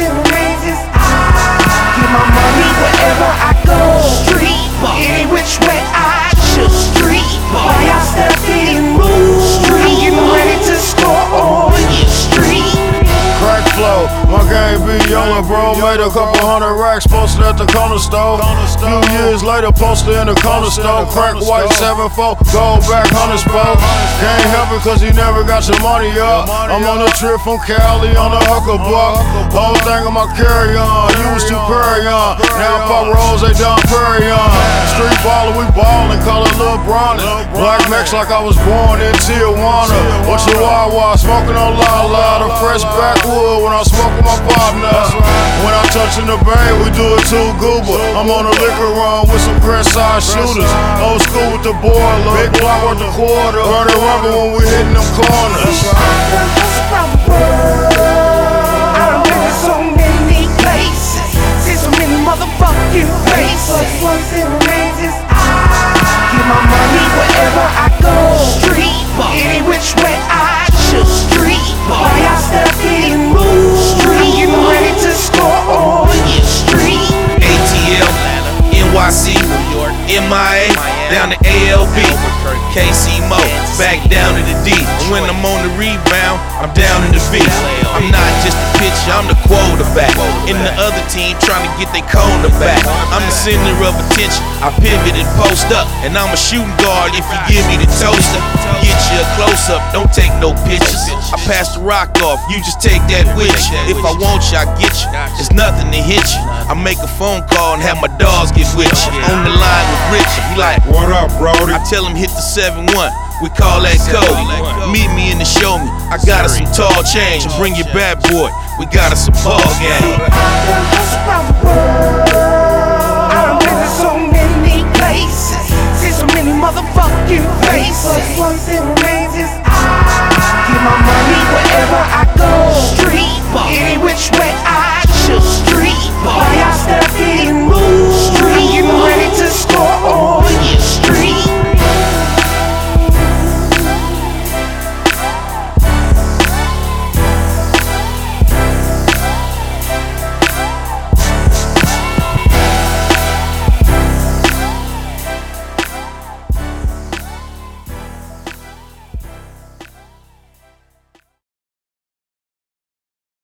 it remains is I get my money wherever I go. Street, any which way I choose. Street, while y'all stepping and move. Street, getting ready to score on your street. Crack flow, my game be yellow, bro. Made a couple hundred racks, posted at the corner store. Few years later, posted in the corner store. Crack white 7-4, gold back 100 spoke. Can't help it cause he never got your money up. I'm on a trip from Cali on a hooker buck. Whole thing on my carry-on, you was too carry-on. Now pop rolls, they done carry-on. Street baller, we ballin', call it Lil Bronny. Black Max like I was born in Tijuana. What's your Wawa, smoking on La the fresh backwood when I smoke with my partners. When I touch in the bay, we do it too goober. I'm on a liquor run with some Crest-side shooters. Old school with the boiler, big block worth a quarter. Burning rubber when we hitting them corners. I done been to so many places, seen so many motherfucking faces. Once it remains is I get my money wherever I go. Street, any which way I choose. Street, while y'all step in and move. Street, getting ready to score on your street. ATL, NYC, MIA, down to ALB, KC Mo, back down to the D. And when I'm on the rebound, I'm down in the V. I'm not just a pitcher, I'm the quarterback. And the other team trying to get their corner back. I'm the center of attention, I pivot and post up. And I'm a shooting guard if you give me the toaster. Get you a close up, don't take no pictures. I pass the rock off, you just take that with you. If I want you, I get you, there's nothing to hit you. I make a phone call and have my dogs get with you. On the line with Richard, he like, what up, Brody? I tell him hit the 7-1, we call that Cody. Meet me in the show me, I got us some tall change. And bring your bad boy, we got us some ball game. I done been to so many places, seen so many motherfucking faces. Once it remains is I get my money